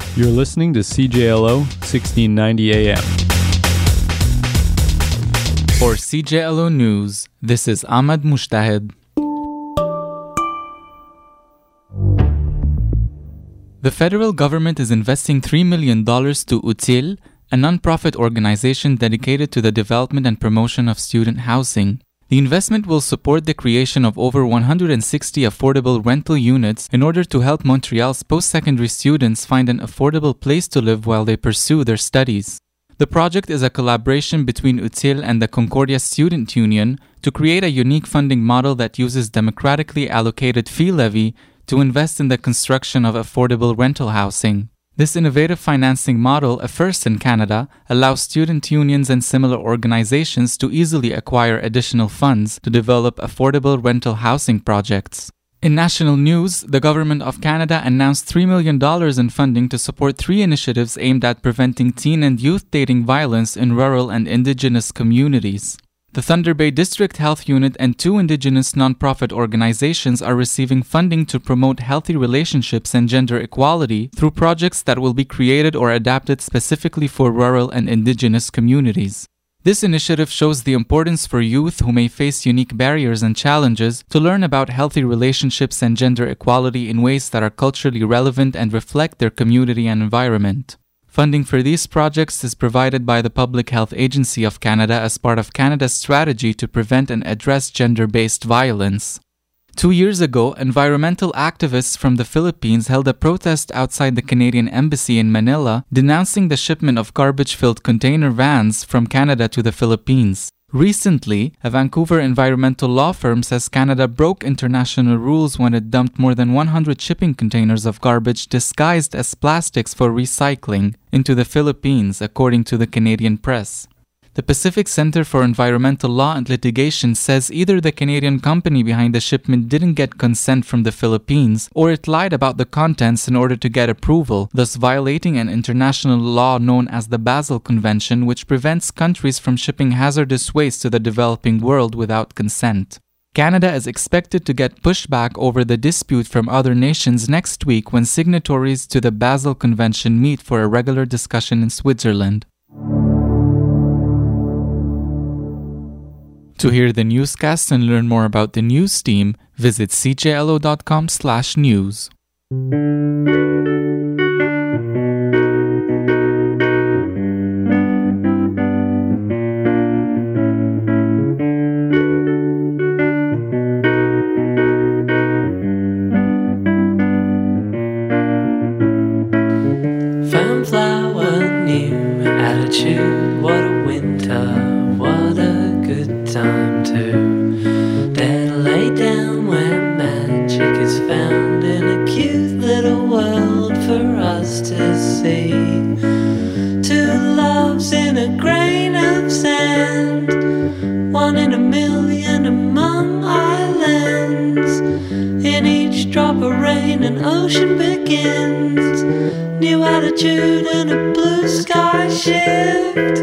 You're listening to CJLO 1690 AM. For CJLO News, this is Ahmad Mushtahid. The federal government is investing $3 million to UTIL, a non-profit organization dedicated to the development and promotion of student housing. The investment will support the creation of over 160 affordable rental units in order to help Montreal's post-secondary students find an affordable place to live while they pursue their studies. The project is a collaboration between UTIL and the Concordia Student Union to create a unique funding model that uses democratically allocated fee levy to invest in the construction of affordable rental housing. This innovative financing model, a first in Canada, allows student unions and similar organizations to easily acquire additional funds to develop affordable rental housing projects. In national news, the Government of Canada announced $3 million in funding to support 3 initiatives aimed at preventing teen and youth dating violence in rural and Indigenous communities. The Thunder Bay District Health Unit and 2 Indigenous nonprofit organizations are receiving funding to promote healthy relationships and gender equality through projects that will be created or adapted specifically for rural and Indigenous communities. This initiative shows the importance for youth who may face unique barriers and challenges to learn about healthy relationships and gender equality in ways that are culturally relevant and reflect their community and environment. Funding for these projects is provided by the Public Health Agency of Canada as part of Canada's strategy to prevent and address gender-based violence. 2 years ago, environmental activists from the Philippines held a protest outside the Canadian Embassy in Manila, denouncing the shipment of garbage-filled container vans from Canada to the Philippines. Recently, a Vancouver environmental law firm says Canada broke international rules when it dumped more than 100 shipping containers of garbage disguised as plastics for recycling into the Philippines, according to the Canadian press. The Pacific Center for Environmental Law and Litigation says either the Canadian company behind the shipment didn't get consent from the Philippines, or it lied about the contents in order to get approval, thus violating an international law known as the Basel Convention, which prevents countries from shipping hazardous waste to the developing world without consent. Canada is expected to get pushback over the dispute from other nations next week when signatories to the Basel Convention meet for a regular discussion in Switzerland. To hear the newscast and learn more about the news team, visit cjlo.com/news. Fernflower, new attitude, what a winter. What a good time to dare lay down where magic is found in a cute little world for us to see. 2 loves in a grain of sand, 1 in a million among islands. In each drop of rain an ocean begins, new attitude and a blue sky shift.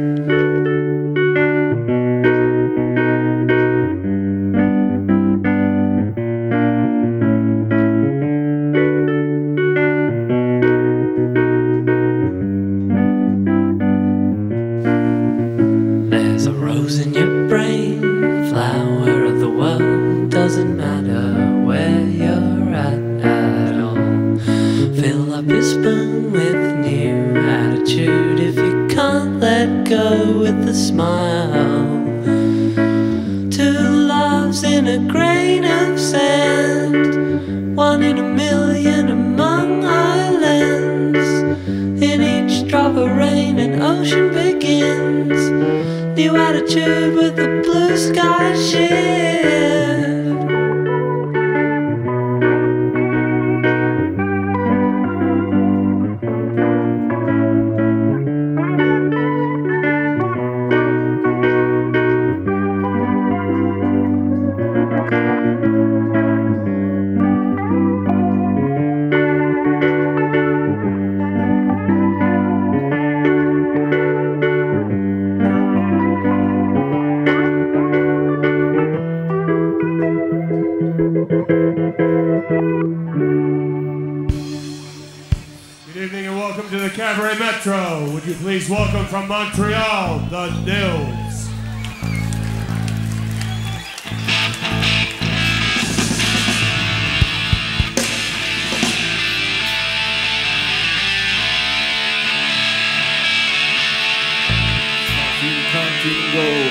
Doesn't matter where you're at all. Fill up your spoon with new attitude if you can't let go with a smile. 2 loves in a grain of sand, 1 in a million among islands. In each drop of rain an ocean begins, new attitude with a blue sky shift. evening and welcome to the Cabaret Metro. Would you please welcome from Montreal, the Nils. Go.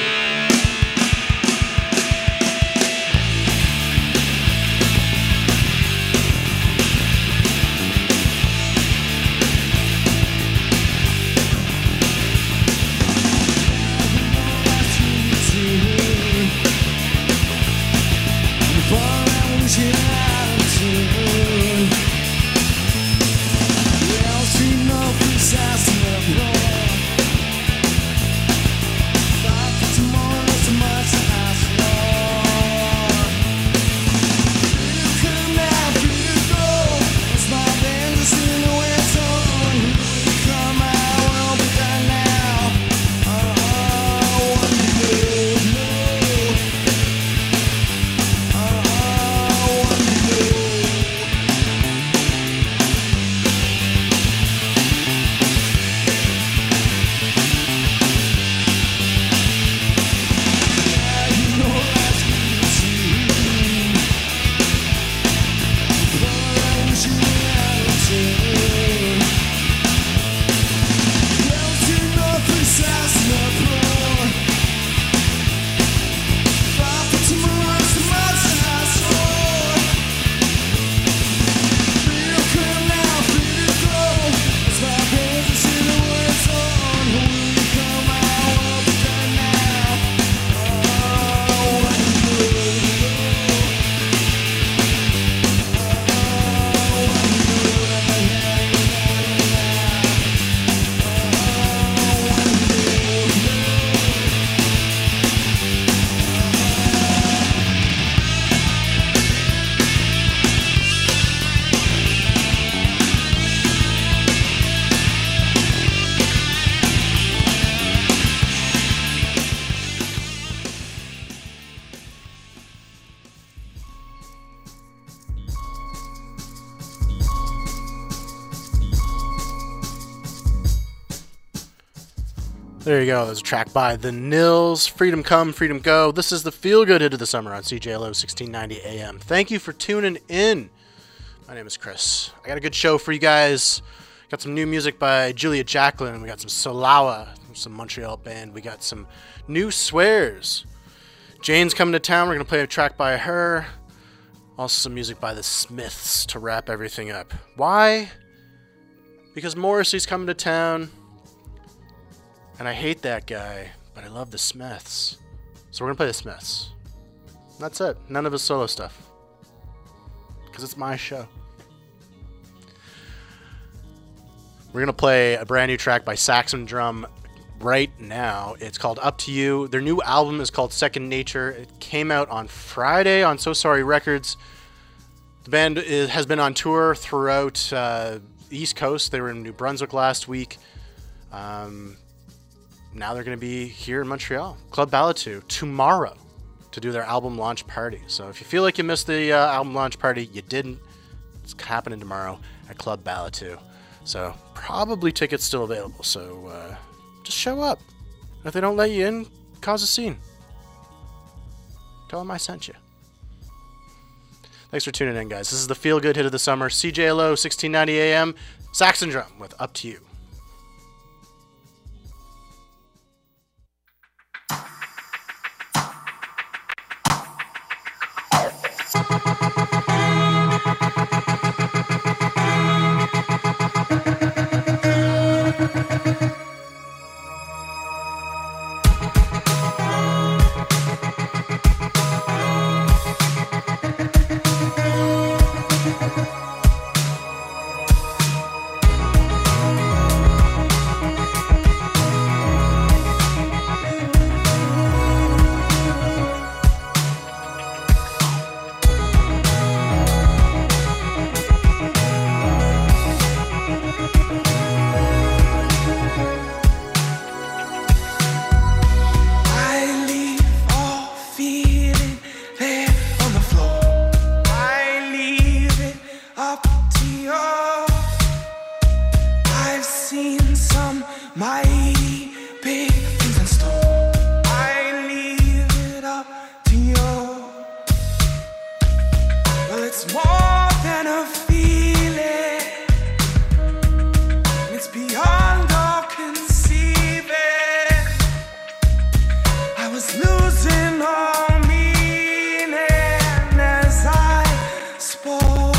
There you go. There's a track by The Nils, Freedom Come, Freedom Go. This is the feel-good hit of the summer on CJLO 1690 AM. Thank you for tuning in. My name is Chris. I got a good show for you guys. Got some new music by Julia Jacqueline. We got some Solawa, some Montreal band. We got some new Swears. Jane's coming to town. We're going to play a track by her. Also some music by the Smiths to wrap everything up. Why? Because Morrissey's coming to town. And I hate that guy, but I love the Smiths. So we're going to play the Smiths. And that's it. None of his solo stuff. Because it's my show. We're going to play a brand new track by Saxon Drum right now. It's called Up to You. Their new album is called Second Nature. It came out on Friday on So Sorry Records. The band has been on tour throughout the East Coast. They were in New Brunswick last week. Now they're going to be here in Montreal, Club Ballatu, tomorrow to do their album launch party. So if you feel like you missed the album launch party, you didn't. It's happening tomorrow at Club Ballatu. So probably tickets still available. So just show up. And if they don't let you in, cause a scene. Tell them I sent you. Thanks for tuning in, guys. This is the feel-good hit of the summer. CJLO 1690 AM. Saxon Drum with Up to You. seen some mighty big things in store. I leave it up to you. Well, it's more than a feeling. It's beyond all conceiving. I was losing all meaning as I spoke.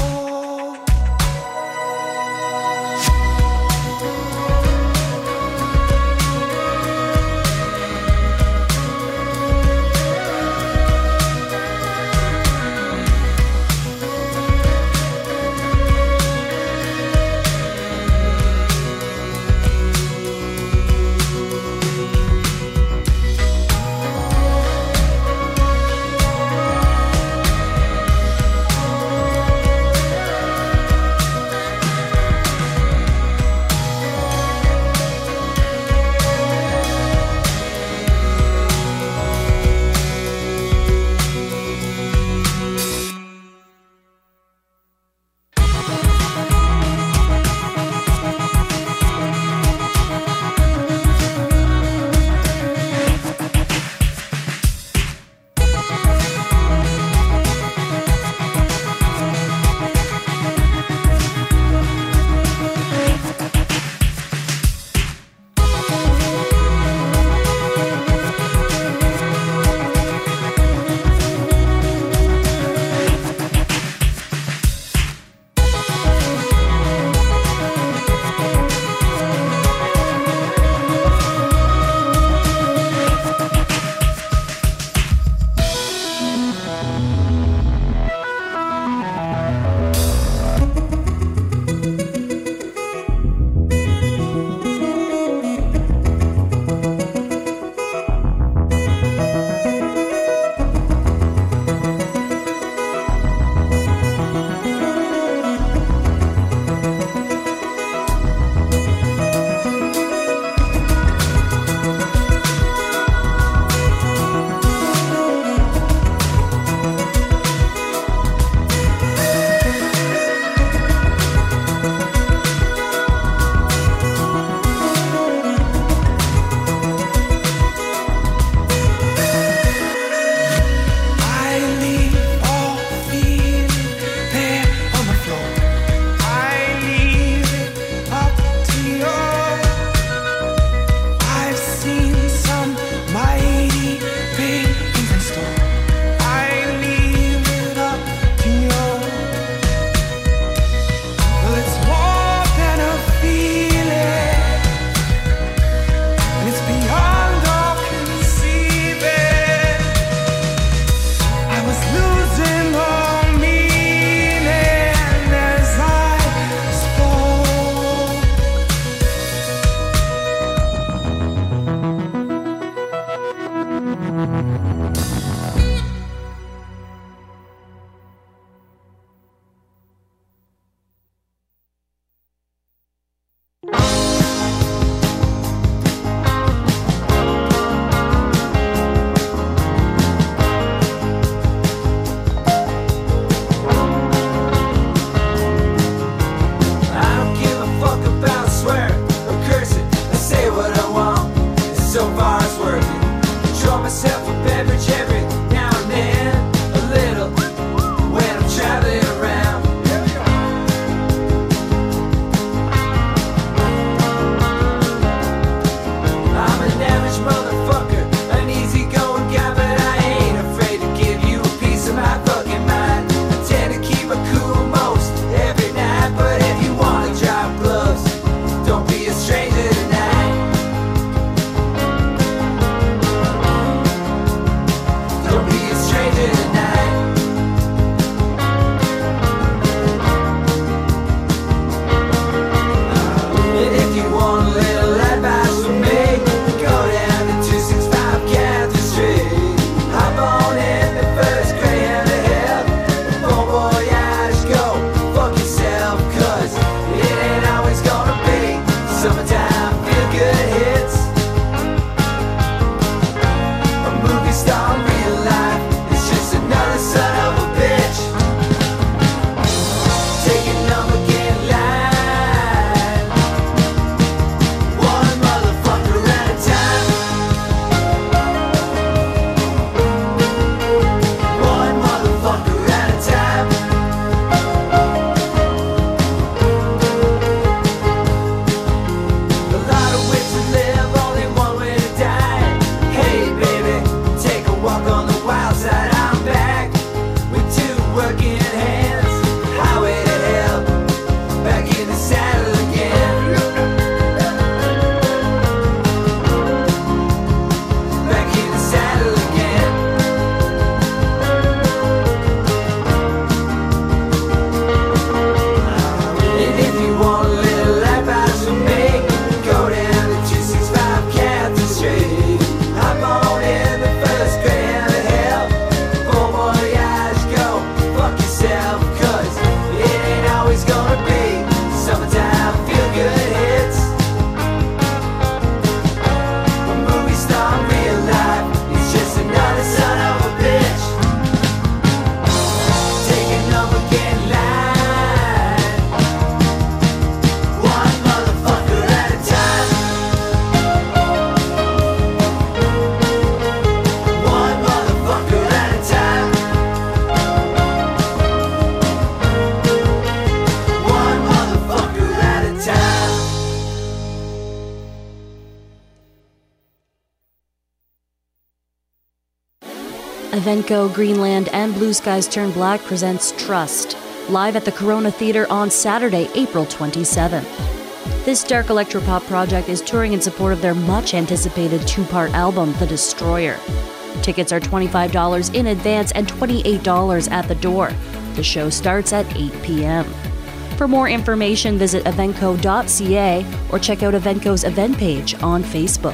Evenco, Greenland, and Blue Skies Turn Black presents Trust, live at the Corona Theater on Saturday, April 27th. This dark electropop project is touring in support of their much-anticipated two-part album, The Destroyer. Tickets are $25 in advance and $28 at the door. The show starts at 8 p.m. For more information, visit evenco.ca or check out Evenco's event page on Facebook.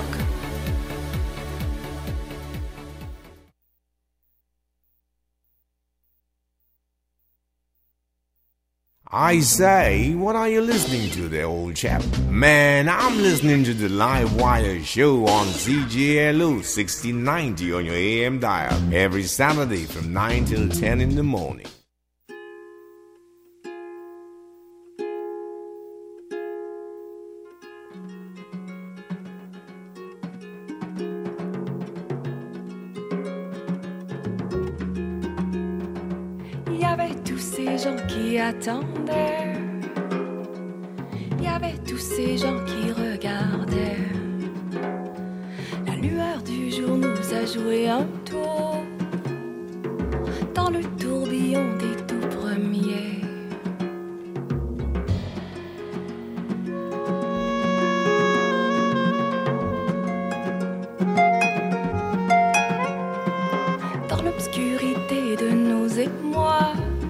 I say, what are you listening to there, old chap? Man, I'm listening to the Live Wire show on CJLO 1690 on your AM dial every Saturday from 9 till 10 in the morning. Il y avait tous ces gens qui attendaient, il y avait tous ces gens qui regardaient. La lueur du jour nous a joué un tour dans le tourbillon des tout premiers. Dans l'obscurité de nos émois,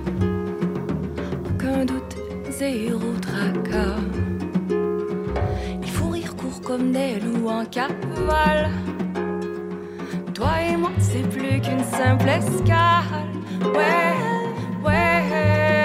aucun doute, zéro tracas. Il faut rire court comme des loups en cavale. Toi et moi, c'est plus qu'une simple escale. Ouais, ouais.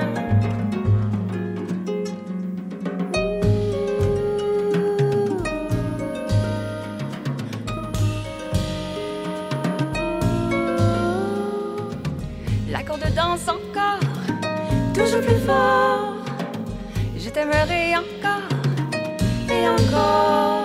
La corde danse encore, toujours plus fort. Je t'aimerai encore et encore.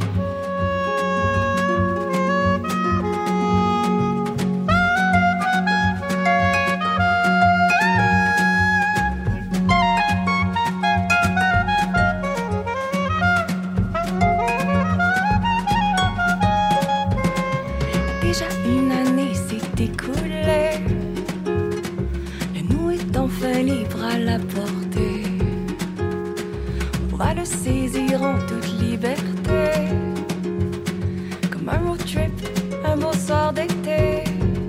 Déjà une année s'est écoulée, le nous est enfin libre à la portée. On va le saisir en toute liberté, comme un road trip, un beau soir d'été.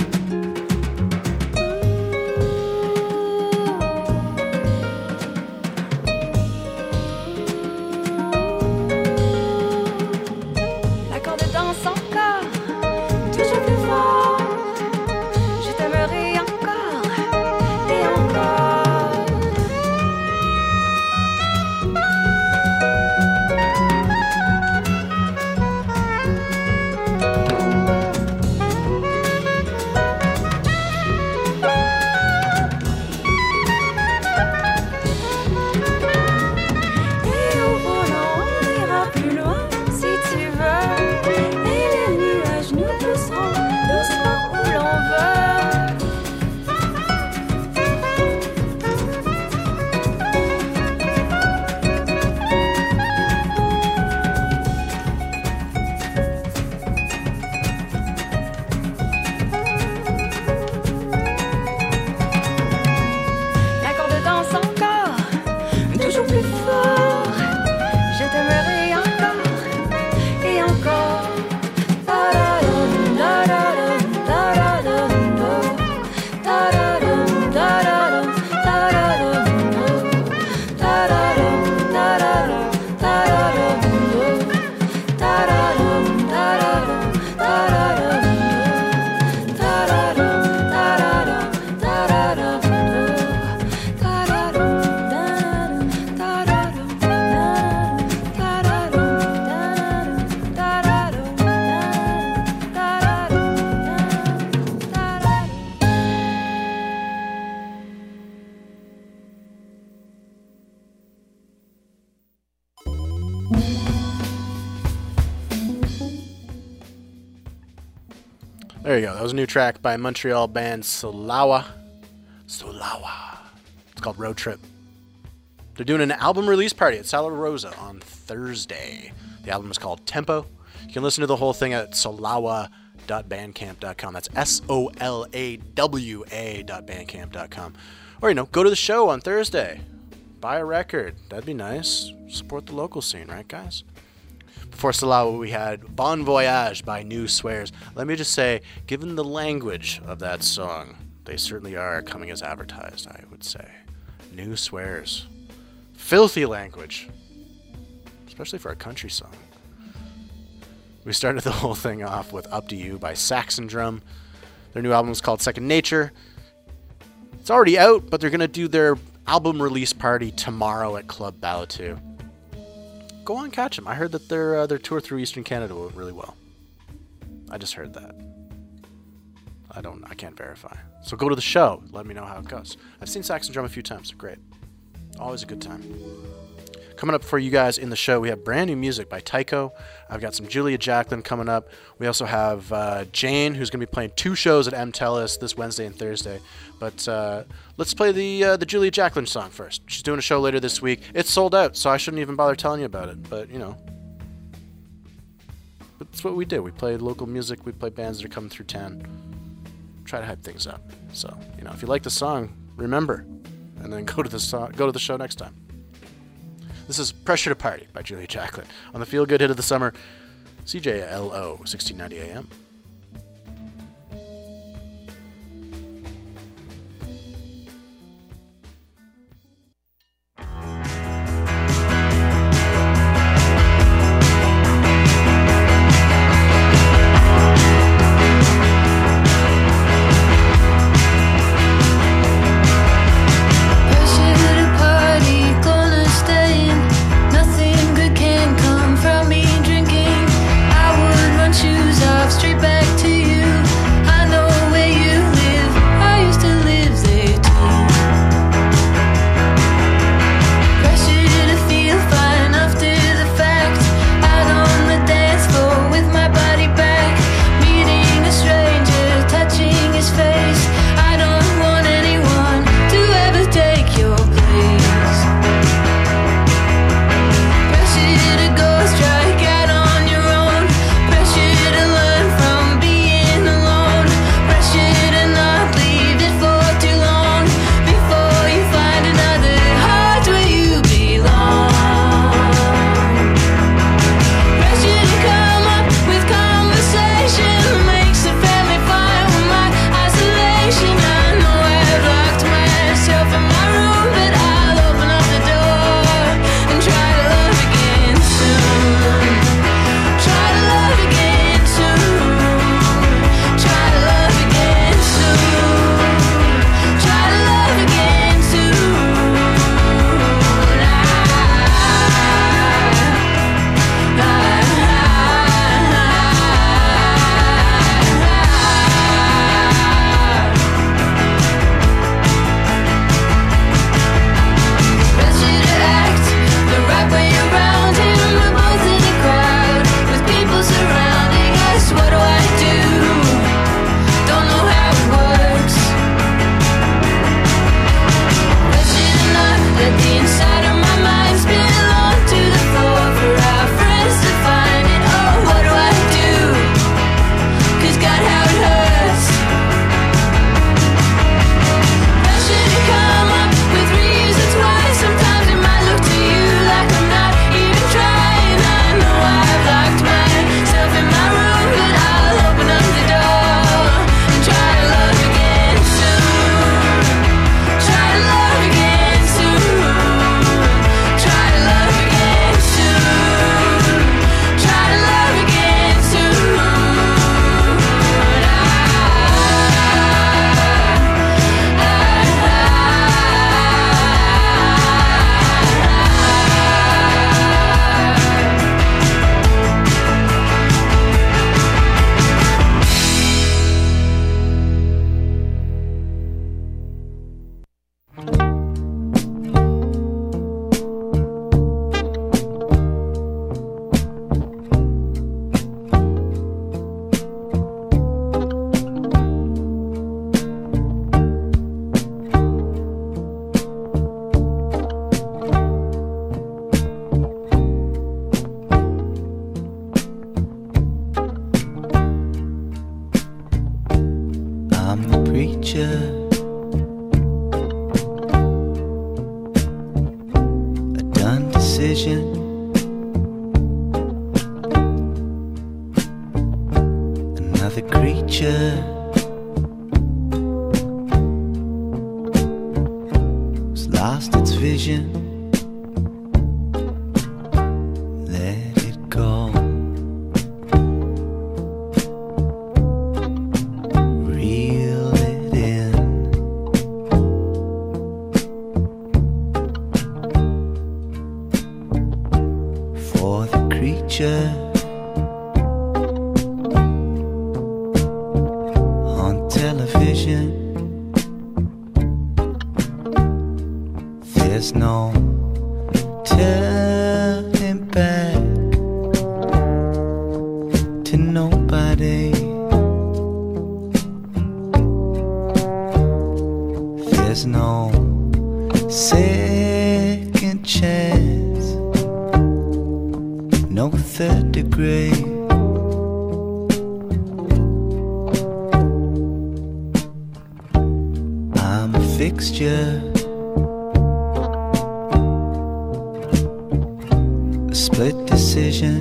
La corde danse encore, toujours plus fort. Je t'aimerai encore et encore. Et au volant, on ira plus loin si tu veux. Et les nuages nous pousseront doucement où l'on veut. La corde danse encore, toujours plus fort. Je t'aimerai encore et encore. Ta-da-dum, da-da-dum, da-da-dum, ta-da-dum, da-da-dum, ta-da-dum, ta-da-dum, da-da-dum, ta-da-dum, ta-da-dum, da-da-dum, ta-da-dum, There you go. That was a new track by Montreal band Solawa. It's called Road Trip. They're doing an album release party at Sala Rosa on Thursday. The album is called Tempo. You can listen to the whole thing at Solawa.com. solawa.bandcamp.com. That's SOLAWA.bandcamp.com. Or, go to the show on Thursday. Buy a record. That'd be nice. Support the local scene, right, guys? Before Solawa, we had Bon Voyage by New Swears. Let me just say, given the language of that song, they certainly are coming as advertised, I would say. New Swears. Filthy language. Especially for a country song. We started the whole thing off with Up to You by Saxon Drum. Their new album is called Second Nature. It's already out, but they're going to do their album release party tomorrow at Club Ballatu. Go on, catch them. I heard that their tour through Eastern Canada went really well. I just heard that. I can't verify. So go to the show. Let me know how it goes. I've seen Saxon Drum a few times. They're great. Always a good time. Coming up for you guys in the show, we have brand new music by Tycho. I've got some Julia Jacklin coming up. We also have Jane, who's going to be playing 2 shows at MTELUS this Wednesday and Thursday. But let's play the Julia Jacklin song first. She's doing a show later this week. It's sold out, so I shouldn't even bother telling you about it. But, that's what we do. We play local music. We play bands that are coming through town. Try to hype things up. So, if you like the song, remember, and then go to the show next time. This is Pressure to Party by Julia Jacklin on the Feel Good Hit of the Summer, CJLO 1690 AM. Street creature has lost its vision. Let it go. Reel it in. For the creature on television, there's no turning back to nobody. There's no second chance, no third degree. I'm a fixture, a split decision,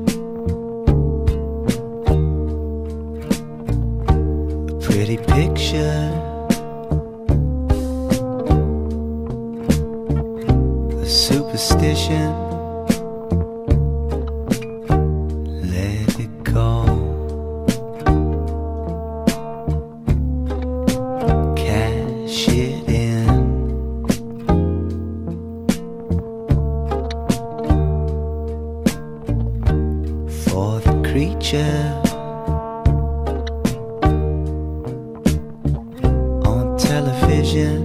a pretty picture, a superstition. Let it go. Cash it in. For the creature on television,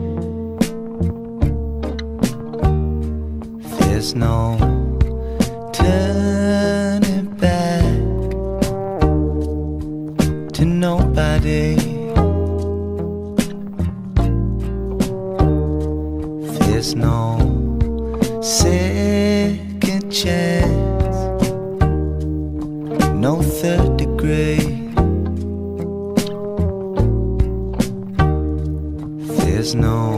there's no turning back to nobody. There's no second chance, no third degree. There's no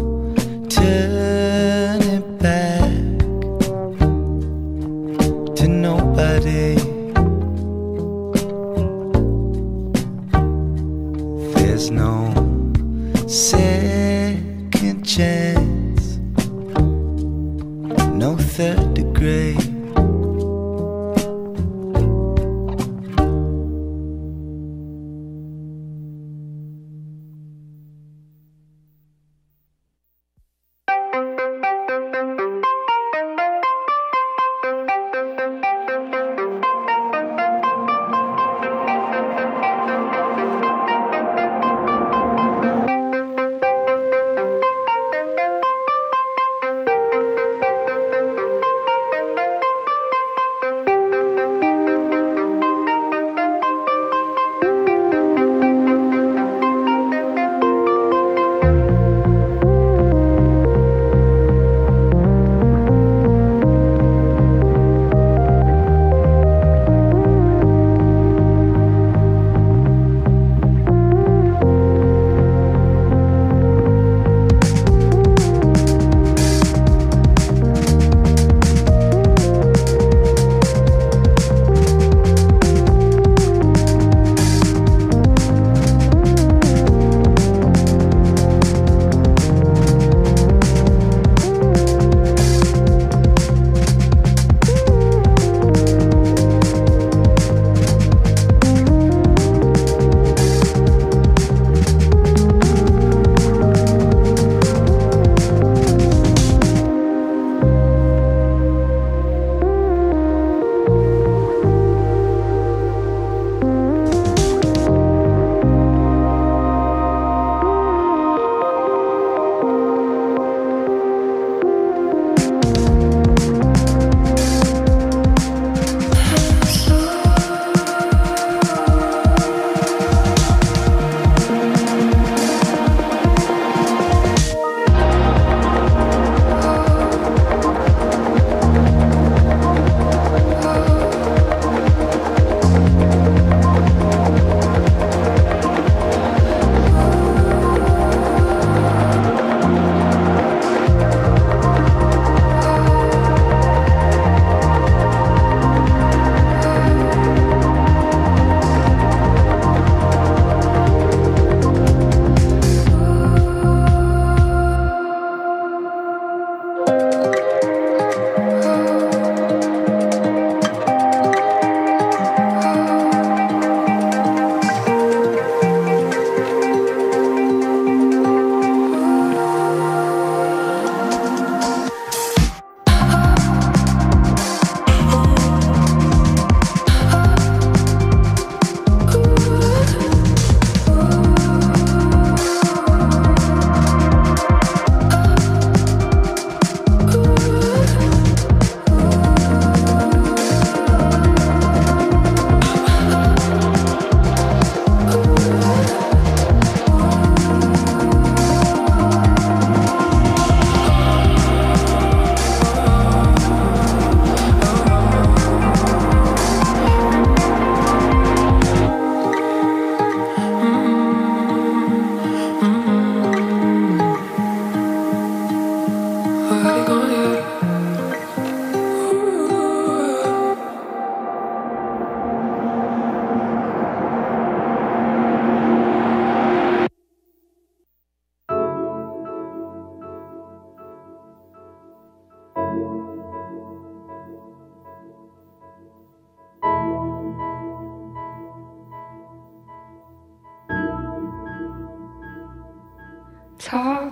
turning back to nobody. There's no second chance, no third degree.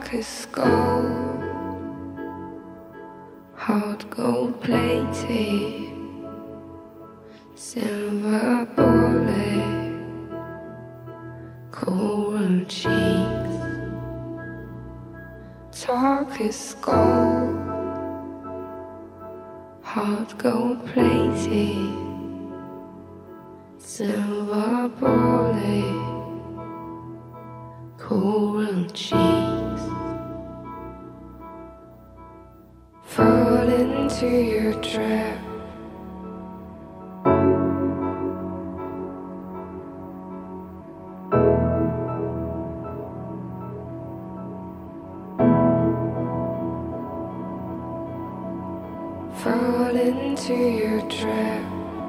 talk is gold, hot gold plated, silver bullet, coral cheeks. Talk is gold, hot gold plated, silver bullet, coral cheeks. Fall into your trap. Fall into your trap.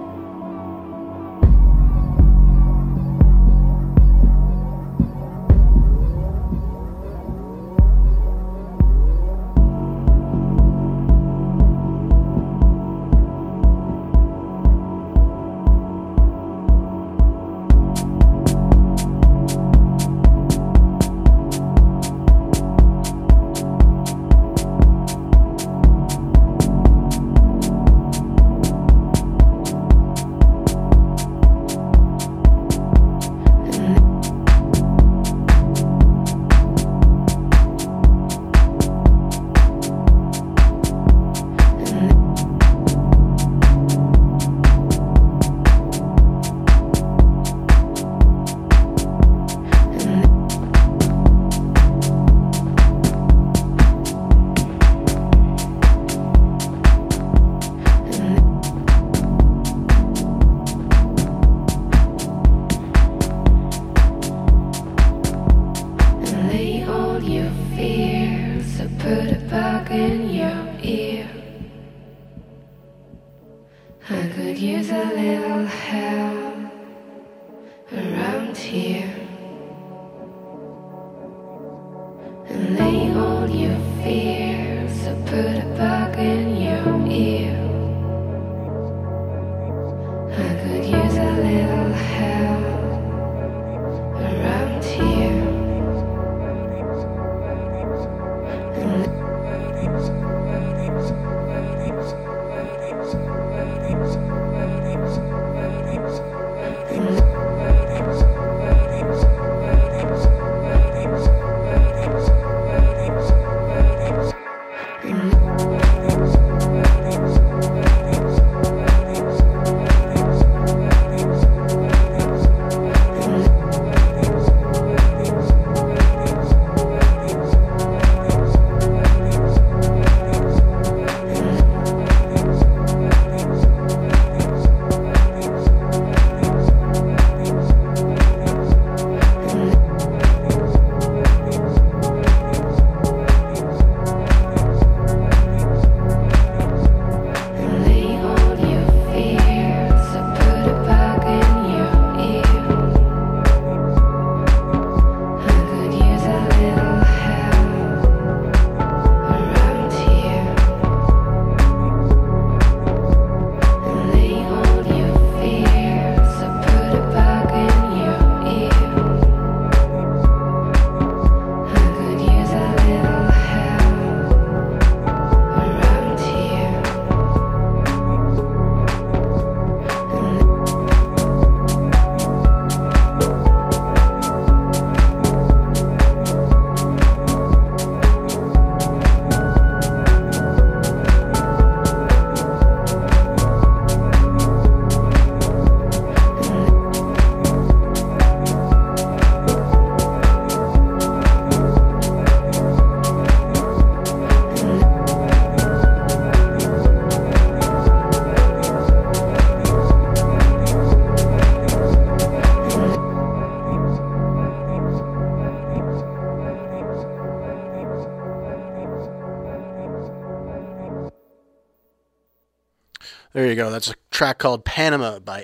There you go. That's a track called Panama by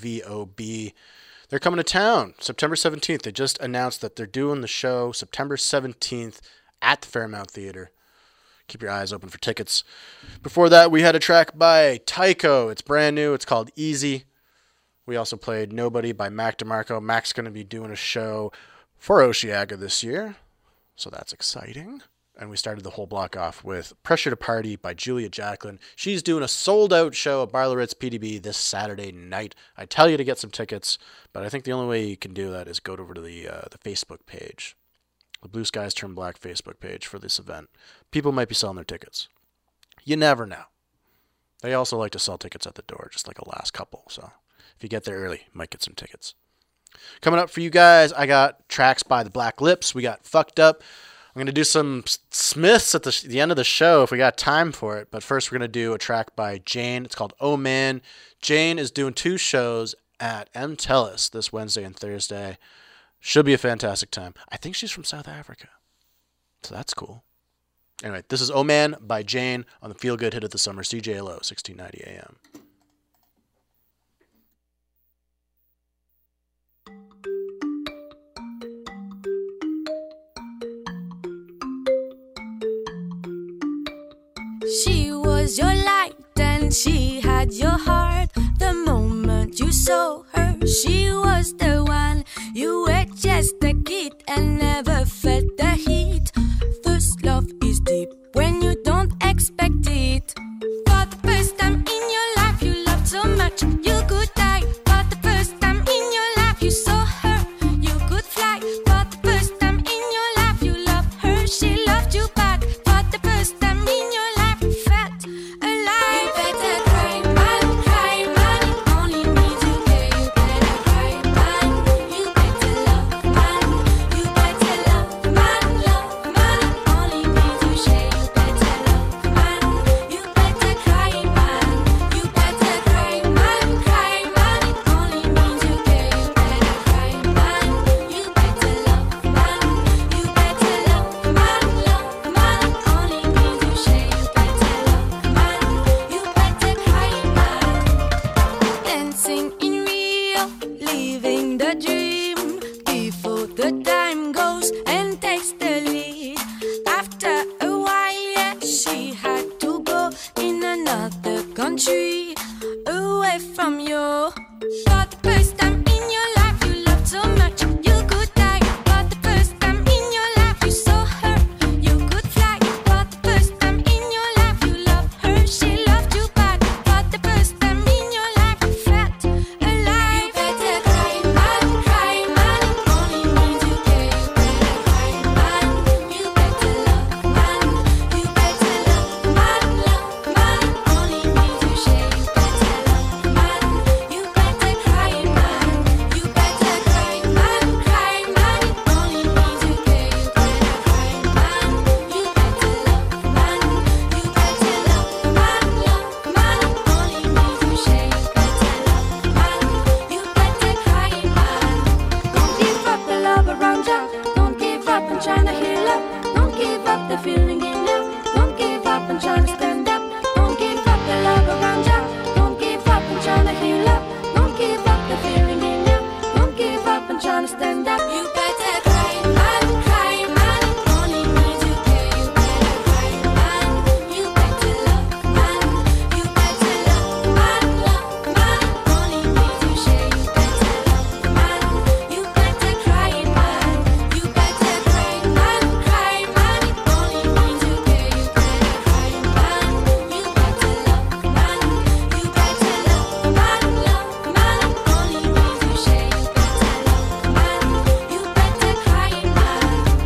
HVOB. They're coming to town September 17th. They just announced that they're doing the show September 17th at the Fairmount Theater. Keep your eyes open for tickets. Before that, we had a track by Tycho. It's brand new. It's called Easy. We also played Nobody by Mac DeMarco. Mac's going to be doing a show for Osheaga this year. So that's exciting. And we started the whole block off with Pressure to Party by Julia Jacklin. She's doing a sold-out show at Bar Ritz PDB this Saturday night. I tell you to get some tickets, but I think the only way you can do that is go over to the Facebook page, the Blue Skies Turn Black Facebook page for this event. People might be selling their tickets. You never know. They also like to sell tickets at the door, just like a last couple. So if you get there early, you might get some tickets. Coming up for you guys, I got tracks by the Black Lips. We got Fucked Up. I'm going to do some Smiths at the end of the show if we got time for it. But first, we're going to do a track by Jane. It's called Oh Man. Jane is doing 2 shows at Mtellus this Wednesday and Thursday. Should be a fantastic time. I think she's from South Africa. So that's cool. Anyway, this is Oh Man by Jane on the Feel Good Hit of the Summer, CJLO, 1690 AM. She was your light and she had your heart. The moment you saw her, she was the one. You were just a kid and never felt the heat. First love is deep when you don't expect it. For the first time in your life you loved so much you could die. For the first time in your life you saw her, you could fly. For the first time in your life you loved her, she loved you back. For the first time in your life you felt alive. You better cry, man, it only means you care. You better cry, man, you better love, man, you better love, man, it only means you share. You better love, man, you better cry, man, you better cry, man, it only means you care. You better cry, man, you better love, man, you better love, man, it only means you share. You better love, man, you better cry, man. Dancing in Rio, living the dream before the time goes and takes the lead. After a while, yeah, she had to go in another country, away from you. For the first time in your life, you loved so much you could die. For the first time in your life, you saw her, you could fly. For the first time in your life, you loved her, she loved you back. For the first time in your life, you felt alive. You better cry, man, it only means you care. You better cry, man, you better love, man, you better love, man, it only means you share. You better love, man, you better cry, man, you better cry, man, it only means you care. You better cry, man, you better love, man, you better love, man, it only means you share. You better love, man, you better cry, man. Don't give up the love around you. Don't give up and trying to heal up. Don't give up the feeling in you. Don't give up and trying to stand up. Don't give up the love around you. Don't give up and trying to heal up. Don't give up the feeling in you. Don't give up and trying to stand up. You better cry, man, it only means you care. You better cry, man, you better love, man, you better love, man, it only means you share. You better love, man, you better cry, man, you better cry, man, it only means you care. You better cry, man, you better love, man, you better love, man, it only means you share. You better love, man, you better cry, man.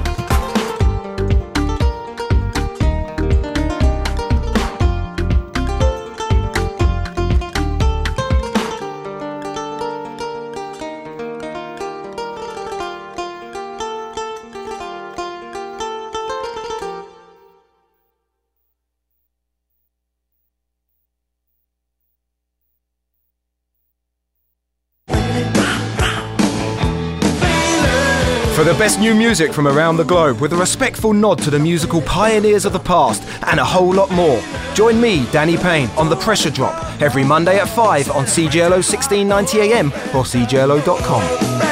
For the best new music from around the globe, with a respectful nod to the musical pioneers of the past, and a whole lot more, join me, Danny Payne, on The Pressure Drop, every Monday at 5 on CJLO 1690 AM or CJLO.com.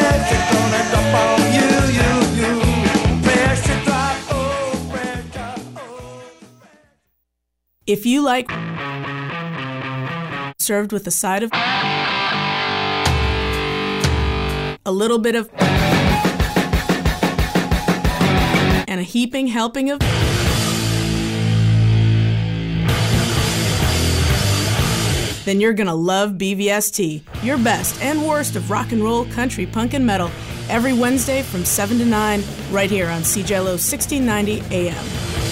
If you like served with a side of a little bit of and a heaping helping of... then you're gonna love BVST, your best and worst of rock and roll, country, punk, and metal, every Wednesday from 7 to 9, right here on CJLO 1690 AM.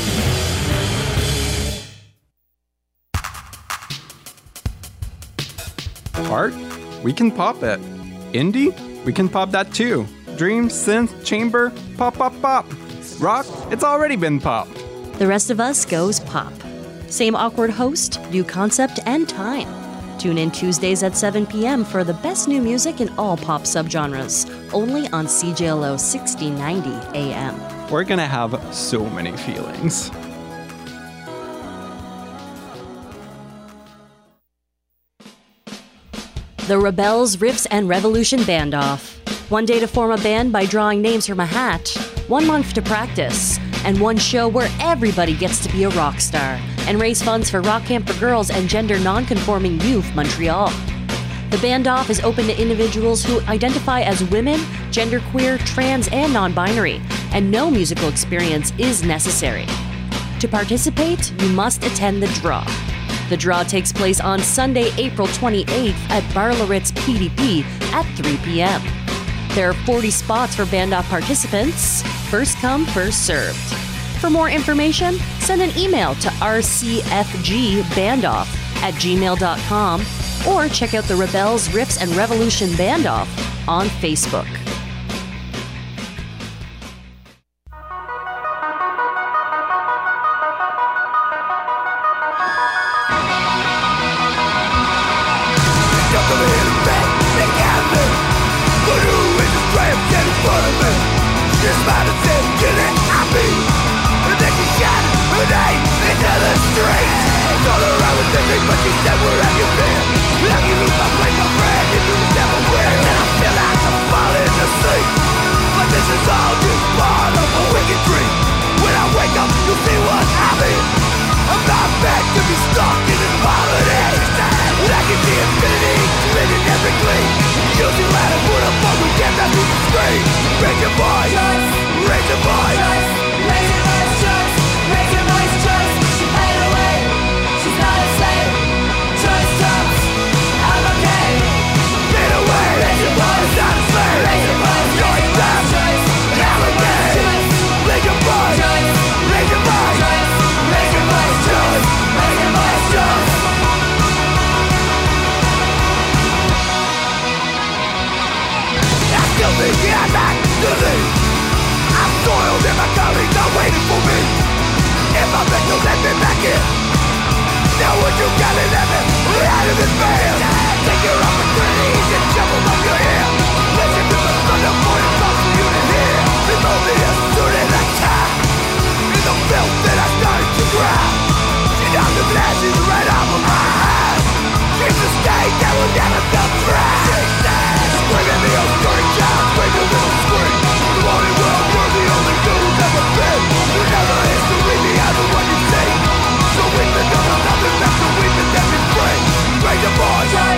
Art? We can pop it. Indie? We can pop that too. Dream, synth, chamber, pop, pop, pop. Rock? It's already been popped. The rest of us goes pop. Same awkward host, new concept, and time. Tune in Tuesdays at 7 p.m. for the best new music in all pop subgenres, only on CJLO 1690 AM. We're gonna have so many feelings. The Rebels Riffs and Revolution Band Off. 1 day to form a band by drawing names from a hat, 1 month to practice, and 1 show where everybody gets to be a rock star and raise funds for Rock Camp for Girls and Gender Non-Conforming Youth Montreal. The Band Off is open to individuals who identify as women, genderqueer, trans, and non-binary, and no musical experience is necessary. To participate, you must attend the draw. The draw takes place on Sunday, April 28th at Barleritz PDP at 3 p.m. There are 40 spots for Band Off participants. First come, first served. For more information, send an email to rcfgbandoff@gmail.com or check out the Rebels Riffs and Revolution Band Off on Facebook. Raise your voice!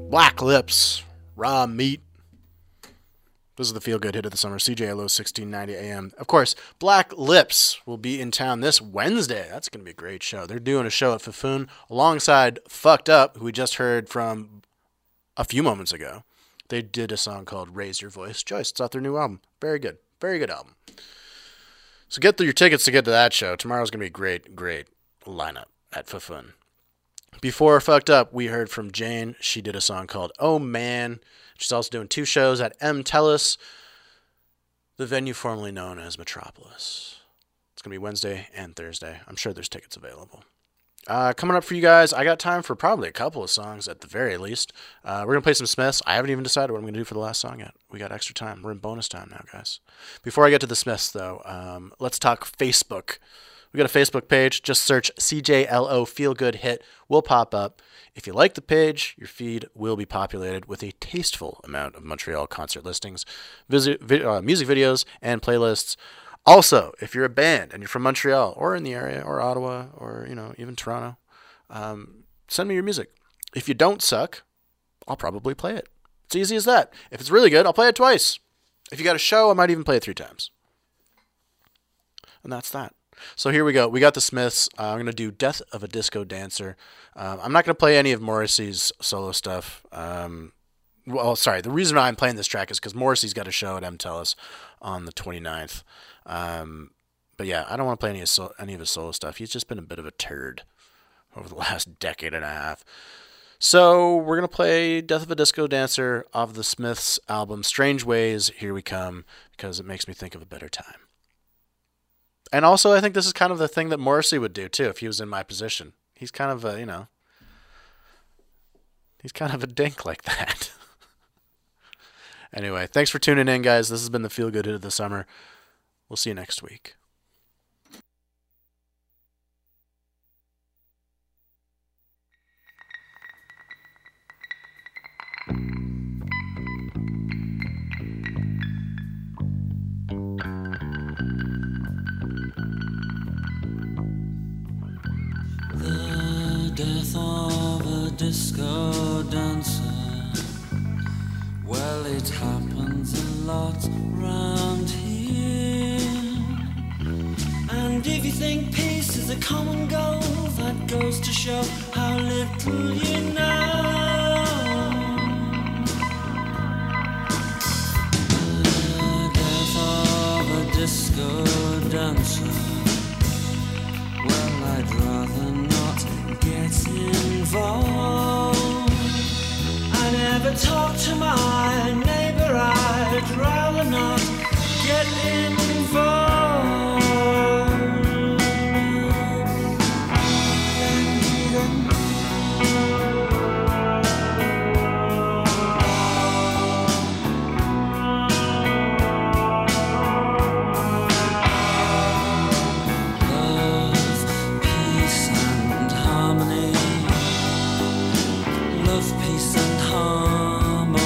Black Lips, Raw Meat. This is the feel-good hit of the summer, CJLO 1690 AM. Of course, Black Lips will be in town this Wednesday. That's going to be a great show. They're doing a show at Fufun alongside Fucked Up, who we just heard from a few moments ago. They did a song called Raise Your Voice. Joyce, it's off their new album. Very good. Very good album. So get your tickets to get to that show. Tomorrow's going to be a great, great lineup at Fufun. Before Fucked Up, we heard from Jane. She did a song called Oh Man. She's also doing 2 shows at M. Tellus, the venue formerly known as Metropolis. It's going to be Wednesday and Thursday. I'm sure there's tickets available. Coming up for you guys, I got time for probably a couple of songs at the very least. We're going to play some Smiths. I haven't even decided what I'm going to do for the last song yet. We got extra time. We're in bonus time now, guys. Before I get to the Smiths, though, let's talk Facebook. We got a Facebook page. Just search CJLO Feel Good Hit. Will pop up. If you like the page, your feed will be populated with a tasteful amount of Montreal concert listings, music videos, and playlists. Also, if you're a band and you're from Montreal or in the area or Ottawa or, even Toronto, send me your music. If you don't suck, I'll probably play it. It's easy as that. If it's really good, I'll play it twice. If you got a show, I might even play it 3 times. And that's that. So here we go. We got the Smiths. I'm going to do Death of a Disco Dancer. I'm not going to play any of Morrissey's solo stuff. The reason I'm playing this track is because Morrissey's got a show at M. Tellus on the 29th. But yeah, I don't want to play any of his solo stuff. He's just been a bit of a turd over the last decade and a half. So we're going to play Death of a Disco Dancer off the Smiths album Strange Ways, Here We Come, because it makes me think of a better time. And also, I think this is kind of the thing that Morrissey would do, too, if he was in my position. He's kind of a, he's kind of a dink like that. Anyway, thanks for tuning in, guys. This has been the Feel Good Hit of the Summer. We'll see you next week. Death of a disco dancer. Well, it happens a lot round here. And if you think peace is a common goal, that goes to show how little you know. The death of a disco dancer. Well, I'd rather not get involved. I never talk to my neighbor, I'd rather not get involved. Love, peace and harmony.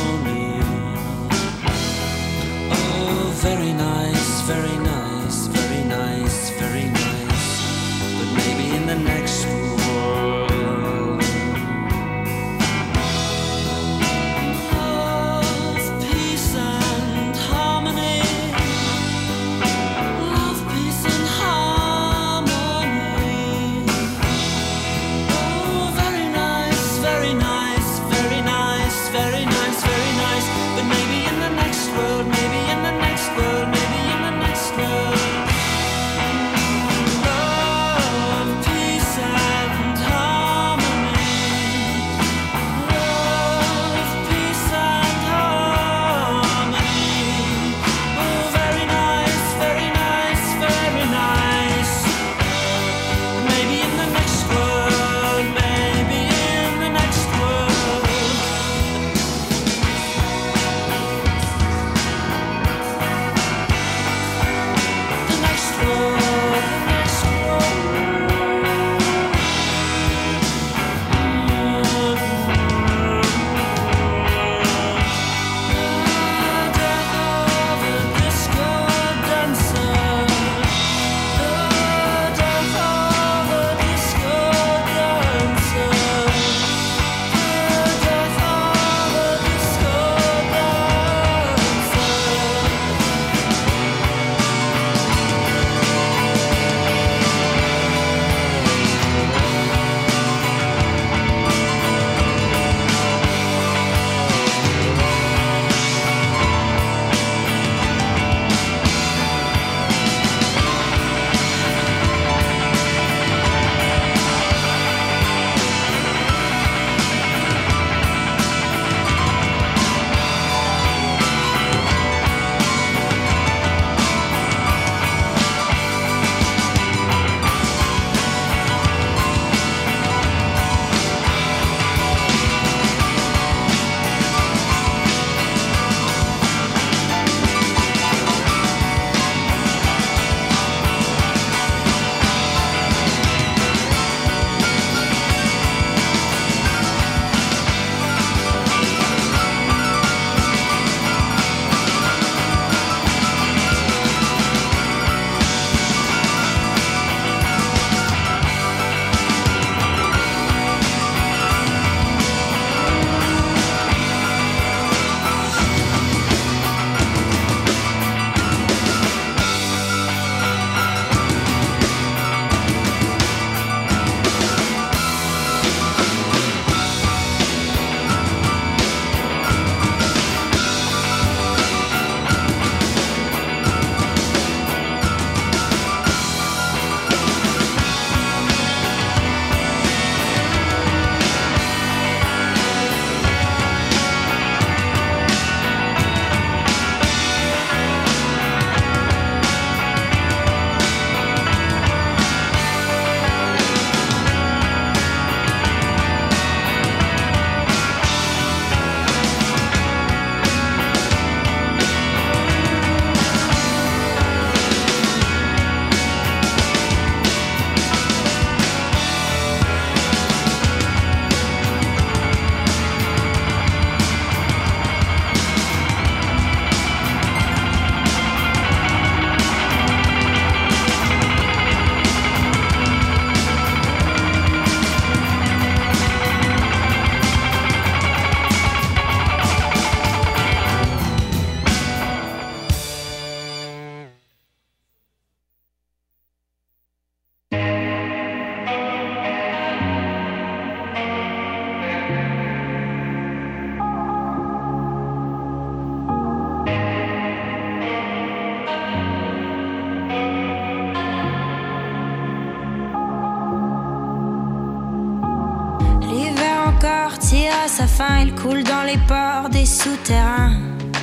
à sa fin, il coule dans les ports des souterrains.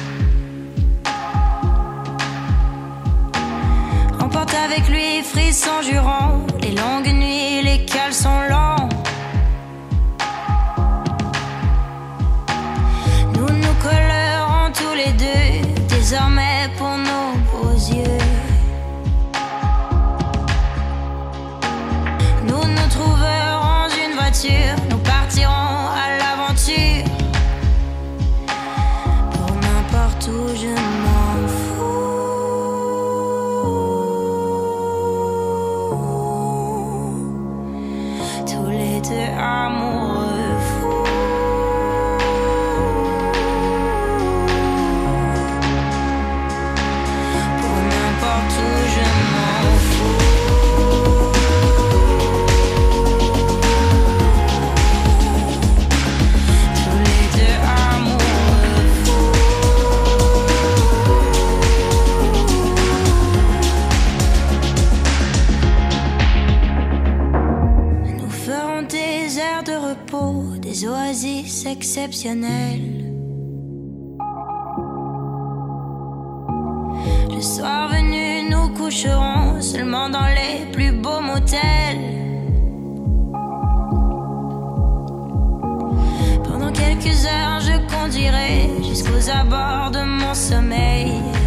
Emporte avec lui frissons jurons, les longues nuits, les caleçons longs. Nous nous collerons tous les deux, désormais pour nos beaux yeux. Nous nous trouverons une voiture, nous partirons à l'aventure. Pour n'importe où je m'en fous. Tous les deux amoureux fous. Pour n'importe où je m'en fous. Des oasis exceptionnelles. Le soir venu, nous coucherons seulement dans les plus beaux motels. Pendant quelques heures, je conduirai jusqu'aux abords de mon sommeil.